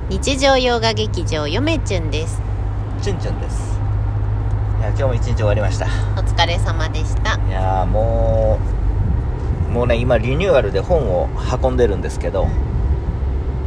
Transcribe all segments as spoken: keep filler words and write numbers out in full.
日常洋画劇場よめちゅんです。 ちゅんちゅんです。いや今日も一日終わりました。 お疲れ様でした。 いやもうもうね今リニューアルで本を運んでるんですけど、うん、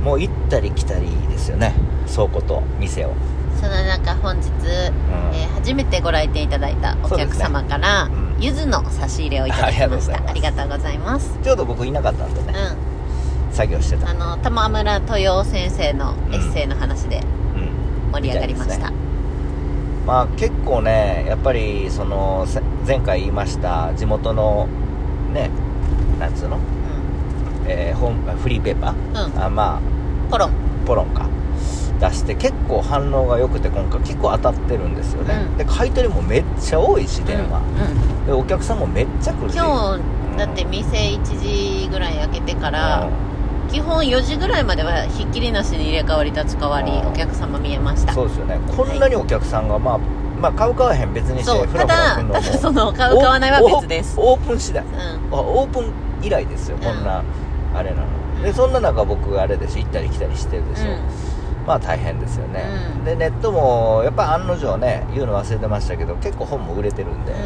もう行ったり来たりですよね、倉庫と店を。 その中本日、うんえー、初めてご来店いただいたお客様から、ねうん、柚子の差し入れをいただきました。ありがとうございます。 ちょうど僕いなかったんでね、うん、作業してた。 あの玉村豊先生のエッセイの話で盛り上がりました、うんうんね、 まあ結構ねやっぱりその前回言いました地元のねなんつうの、うんえー、本フリーペーパー、うん、あまあポロンポロンか出して結構反応が良くて今回結構当たってるんですよね、うん、で買い取りもめっちゃ多いし電話、うんうん、でお客さんもめっちゃ来るし今日だって店いちじぐらい開けてから、うん、基本よじぐらいまではひっきりなしに入れ替わり立ち替わり、うん、お客様見えました。 そうですよね。こんなにお客さんが、はい、まあまあ買う買わへん別にしてそうただただその買う買わないは別です。 オープン次第、うん、オープン以来ですよ、うん、こんなあれなので、そんな中僕あれです行ったり来たりしてるでしょ、うんまあ大変ですよね、うん、でネットもやっぱ案の定ね言うの忘れてましたけど結構本も売れてるんで、うん、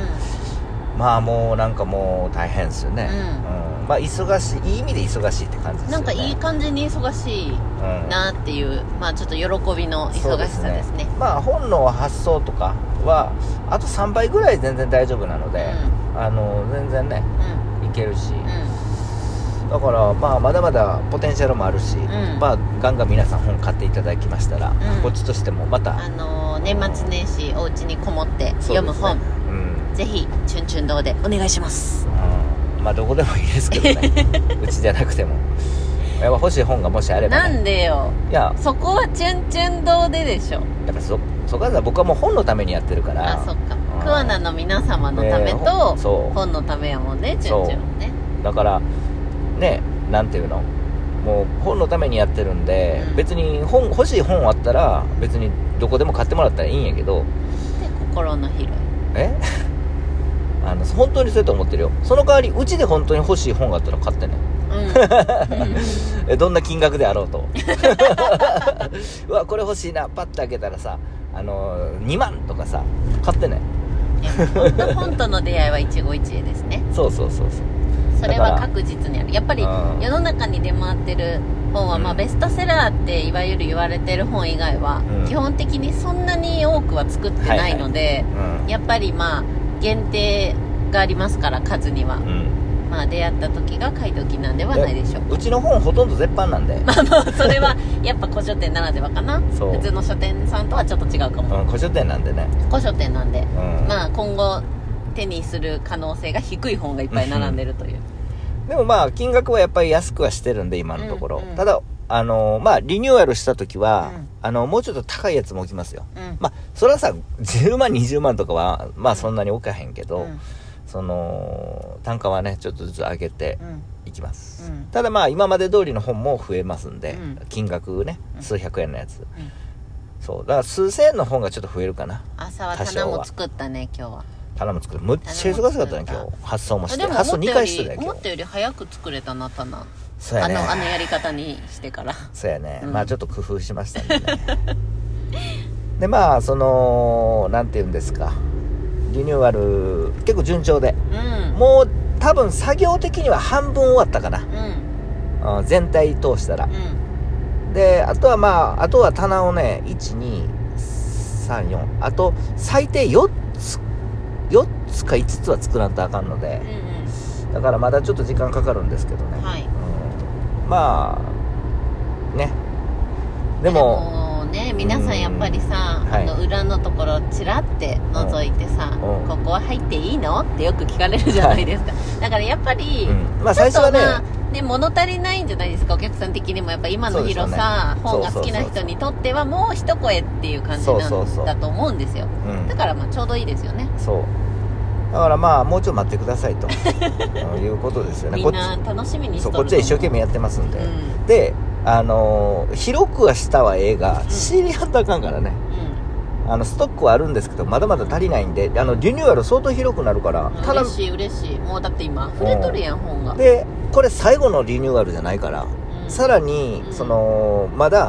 まあもうなんかもう大変ですよね、うんうん、まあ忙しいいい意味で忙しいって感じですよね。 なんかいい感じに忙しいなっていう、うん、まあちょっと喜びの忙しさですね。ですねまあ本の発送とかはあとさんばいぐらい全然大丈夫なので、うん、あの全然ね、うん、いけるし、うんだからまあまだまだポテンシャルもあるし、うんまあ、ガンガン皆さん本買っていただきましたら、うん、こっちとしてもまた、 あのー、年末年始お家にこもって読む本、ねうん、ぜひチュンチュン堂でお願いします、 うん、まあどこでもいいですけどねうちじゃなくてもやっぱ欲しい本がもしあれば、ね、 なんでよいやそこはチュンチュン堂ででしょ。 やっぱそそこは僕はもう本のためにやってるから。 あそっか桑名の皆様のためと、ね、本のためやもんねチュンチュンね。 だからね、なんていうのもう本のためにやってるんで、うん、別に本欲しい本あったら別にどこでも買ってもらったらいいんやけど。で心の広いえあの本当にそうやと思ってるよ。その代わりうちで本当に欲しい本があったら買ってね、うん、どんな金額であろうとうわこれ欲しいなパッと開けたらさあのにまんとかさ買ってね。 本との出会いは一期一会ですね。 そうそうそうそうそれは確実にある。やっぱり世の中に出回ってる本は、うんまあ、ベストセラーっていわゆる言われてる本以外は、うん、基本的にそんなに多くは作ってないので、はいはいうん、やっぱりまあ限定がありますから数には、うんまあ、出会った時が買い時なんではないでしょうか。 うちの本ほとんど絶版なんでまあまあそれはやっぱ古書店ならではかな普通の書店さんとはちょっと違うかも、 うん、古書店なんでね古書店なんで、うん、まあ今後手にする可能性が低い本がいっぱい並んでるというでもまあ金額はやっぱり安くはしてるんで今のところ、うんうん、ただあのまあリニューアルした時は、うん、あのもうちょっと高いやつも置きますよ、うん、まあそれはさじゅうまんにじゅうまんとかはまあそんなに置かへんけど、うん、その単価はねちょっとずつ上げていきます、うん、ただまあ今まで通りの本も増えますんで、うん、金額ね数百円のやつ、うん、そうだから数千円の本がちょっと増えるかな。 朝は棚も作ったね今日は。 棚も作るむっちゃ忙しかったね今日。発送もして発送にかいしてたよ今日。 思ったより早く作れたな棚。 そうやね、 あのあのやり方にしてからそうやね、うん、まあちょっと工夫しましたんでねでまあそのなんていうんですかリニューアル結構順調で、うん、もう多分作業的には半分終わったかな、うんうん、全体通したら、うん、であとはまああとは棚をねいちにさんよんあと最低よっつよっつかいつつは作らんとあかんので、うんうん、だからまだちょっと時間かかるんですけどね、はいうん、まあねでもね皆さんやっぱりさ、うん、あの裏のところチラって覗いてさ、うん、ここは入っていいのってよく聞かれるじゃないですか、はい、だからやっぱり、うん、まあ最初はね、まあね、物足りないんじゃないですかお客さん的にもやっぱ今の広さ、ね、本が好きな人にとってはもう一声っていう感じなんだと思うんですよ。だからまあちょうどいいですよね。 そうだからまあもうちょっと待ってくださいということですよね。 みんな楽しみにしとるこっちは一生懸命やってますんで、うん、であのー、広くはしたは映画、うん、仕入れやったらあかんからね、うん、あのストックはあるんですけどまだまだ足りないんであのリニューアル相当広くなるから、うん、 ただ嬉しい嬉しいもうだって今溢れとるやん本が。 でこれ最後のリニューアルじゃないから、うん、さらに、うん、そのまだ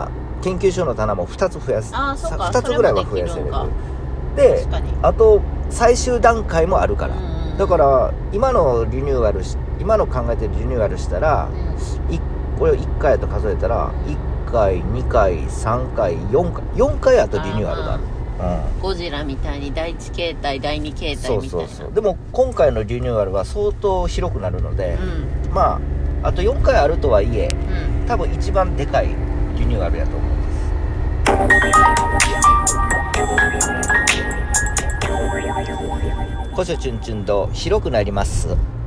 研究所の棚もふたつ増やす、 あそうかふたつぐらいは増やせれる。で確かにあと最終段階もあるから、 うんうん、 だから今のリニューアルし今の考えてるリニューアルしたら、うん、いこれをいっかいと数えたらいっかいにかいさんかいよんかいよんかいあとリニューアルがある。 うん、ゴジラみたいにだいいち形態だいに形態みたいな。そうそうそう。 でも今回のリニューアルは相当広くなるので、うん、まああとよんかいあるとはいえ、うん、多分一番でかいリニューアルやと思います。古書チュンチュンと広くなります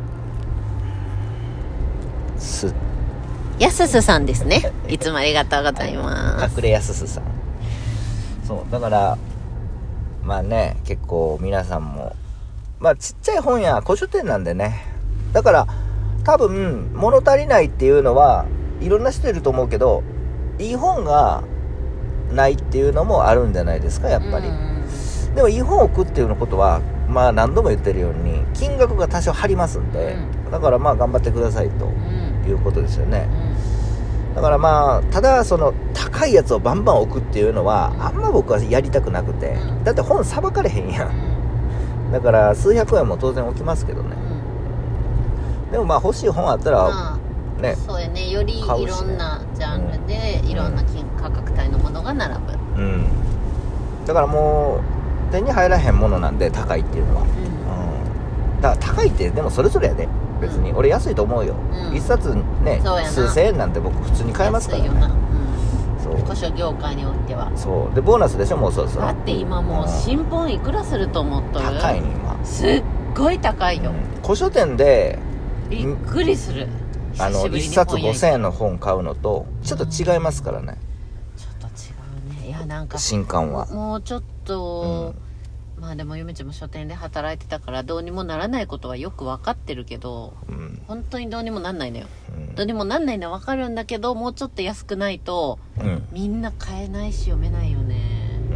すやすすさんですね。いつもありがとうございます。 隠れやすすさん。そうだからまあね、結構皆さんもまあちっちゃい本屋古書店なんでね、だから多分物足りないっていうのはいろんな人いると思うけど、いい本がないっていうのもあるんじゃないですか、やっぱり。でもいい本を置くっていうことはまあ何度も言ってるように金額が多少張りますんで、うん、だからまあ頑張ってくださいということですよね、うん、だからまあただその高いやつをバンバン置くっていうのはあんま僕はやりたくなくて、うん、だって本さばかれへんやん、うん、だから数百円も当然置きますけどね、うん、でもまあ欲しい本あったら、まあ、ね、 そうやね、よりいろんなジャンルで、うん、いろんな金価格帯のものが並ぶ、 うん、だからもう手に入らへんものなんで高いっていうのは、うんうん、だから高いってでもそれぞれやで別に、うん、俺安いと思うよ、うん、一冊ね数千円なんて僕普通に買えますからね。安いよな、 うん、そう古書業界においてはそうでボーナスでしょ、もうそうそう。 だって今もう新本いくらすると思っとる？ 高いね今、 すっごい高いよ、 うん、古書店でびっくりする。 あの一冊ごせんえんの本買うのとちょっと違いますからね、 うん、ちょっと違うね。いやなんか新刊はもうちょっと、うん、まあでもゆめちゃんも書店で働いてたからどうにもならないことはよく分かってるけど、うん、本当にどうにもなんないのよ、うん、どうにもなんないのは分かるんだけど、もうちょっと安くないと、うん、みんな買えないし読めないよね、うん、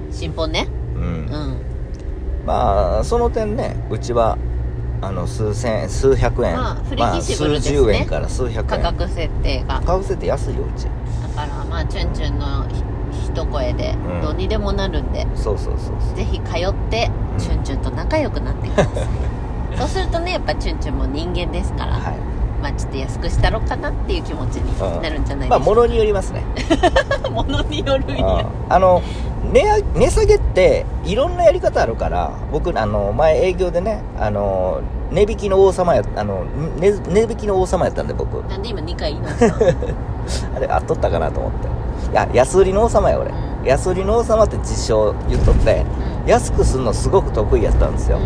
新本ね、うん、うん、 まあその点ね、うちはあの数千円数百円、まあフレキシブルですね、まあ、数十円から数百円価格設定が価格設定安いようち。 だからまあチュンチュンの一声でどうにでもなるんで、 うん、そうそうそうそう、 ぜひ通ってチュンチュンと仲良くなってください、うん、そうするとねやっぱチュンチュンも人間ですから、はい、まあちょっと安くしたろうかなっていう気持ちになるんじゃないでしょうか、うん、まあ物によりますね物によるんや、 あの 値, 値下げっていろんなやり方あるから、僕あの前営業でね、あの値引きの王様やあの 値, 値引きの王様やったんで僕。 なんで今にかい言いましたあれあっとったかなと思って。いや安売りの王様や俺、うん、安売りの王様って自称言っとって、うん、安くするのすごく得意やったんですよ、うん、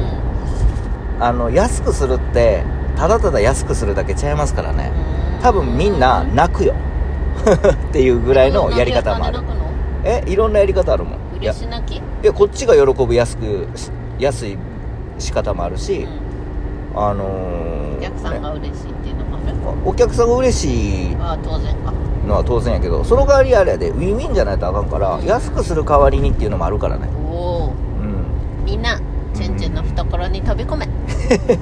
あの安くするってただただ安くするだけちゃいますからね、多分みんな泣くよっていうぐらいのやり方もある。えいろんなやり方あるもん。 嬉し泣き。 いやこっちが喜ぶ安く安い仕方もあるし、うん、あのー、 お客さんが嬉しいっていうのもある、ね、 お客さんが嬉しいあ当然かのは当然やけど、その代わりあれやでウィンウィンじゃないとあかんから、うん、安くする代わりにっていうのもあるからね。 おお、うん、みんなチュンチュンの懐に飛び込め、うん、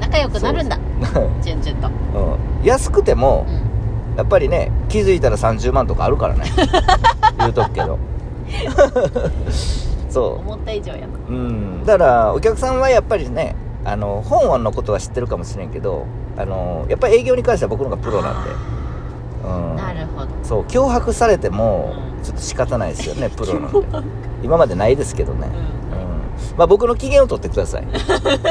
仲良くなるんだチュンチュンと、 うん、安くても、うん、やっぱりね気づいたらさんじゅうまんとかあるからね言うとくけどそう思った以上やな、 うん、だからお客さんはやっぱりね、あの本のことは知ってるかもしれんけど、あのやっぱり営業に関しては僕の方がプロなんで、 うん、なるほど。 そう脅迫されてもちょっと仕方ないですよね、うん、プロなんで今までないですけどね、うんうん、まあ僕の機嫌を取ってくださいどんな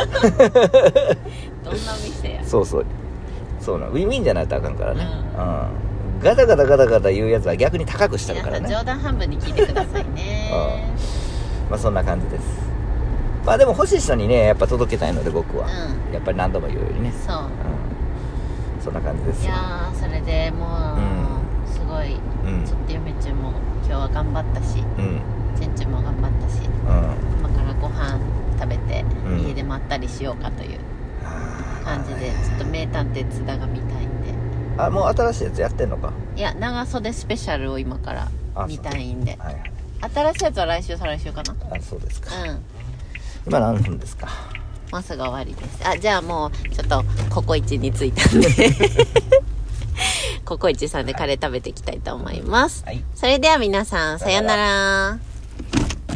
店や。 そうそうそうなウィンウィンじゃないとあかんからね、うん、うん、ガタガタガタガタ言うやつは逆に高くしたるからね。 冗談半分に聞いてくださいねまあそんな感じです。まあでも欲しい人にねやっぱ届けたいので僕は、うん、やっぱり何度も言うようにね、 そう、うん、 そんな感じですよ。 いやそれでもう、うん、すごい、うん、ちょっとゆめちゃんも今日は頑張ったし、うん、ちんちんも頑張ったし、うん、今からご飯食べて、うん、家でまったりしようかという感じで、ちょっと名探偵津田が見たいんで。 あ、もう新しいやつやってんのか。 いや長袖スペシャルを今から見たいんで、はいはい、新しいやつは来週再来週かな。 あ、そうですか、 うん、 今何分ですか。 もうすぐ終わりです。あ、じゃあもうちょっとココイチに着いたんでココイチさんでカレー食べていきたいと思います。 はい、 それでは皆さん、さよなら。